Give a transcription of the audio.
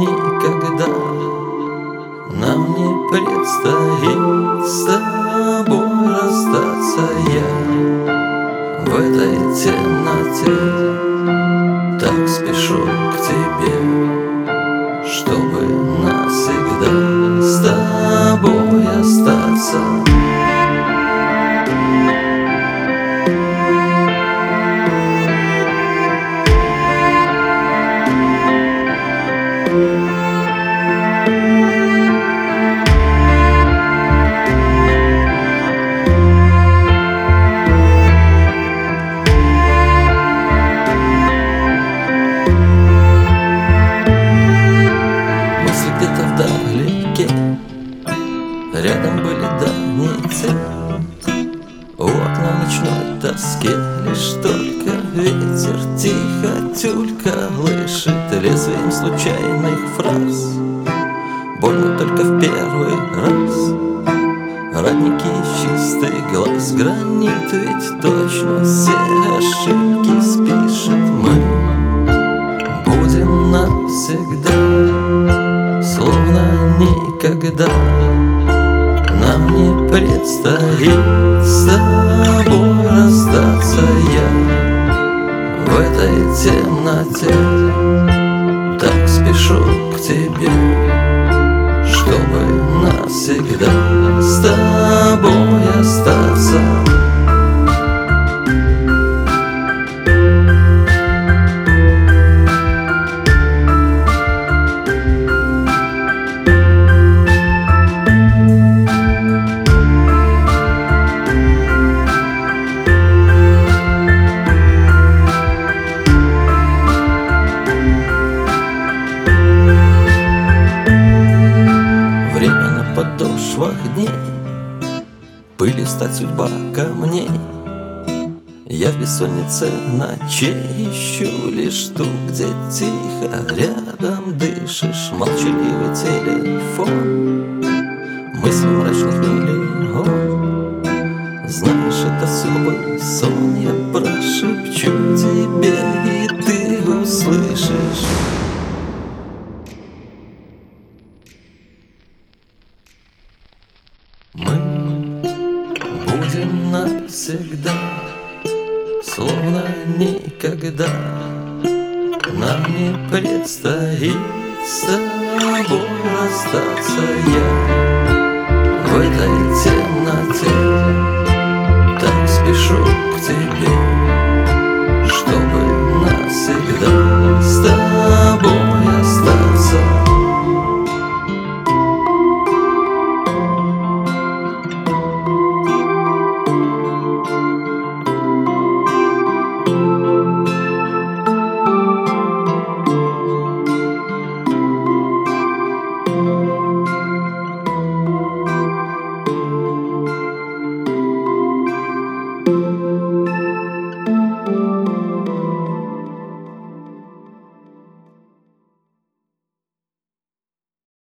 никогда нам не предстоит с тобой расстаться. Я в этой темноте так спешу к тебе, чтобы навсегда с тобой остаться. Где-то вдалеке рядом были, да не те. У окна в ночной тоске лишь только ветер тихо тюлькалышит лезвием случайных фраз. Больно только в первый раз. Родники чистый глаз гранит, ведь точно все ошибки спишет. Мы будем навсегда, словно никогда нам не предстоит с тобой расстаться. Я в этой темноте так спешу к тебе, чтобы навсегда с тобой остаться. Подошвах дней пылью стать судьба камней. Я в бессоннице ночей ищу лишь ту, где тихо рядом дышишь. Молчаливый телефон, мысли мрачных миллион. Знаешь, это особый сон, я прошепчу тебе, и ты услышишь. Мы будем навсегда, словно никогда нам не предстоит с тобой расстаться. Я в этой темноте так спешу к тебе,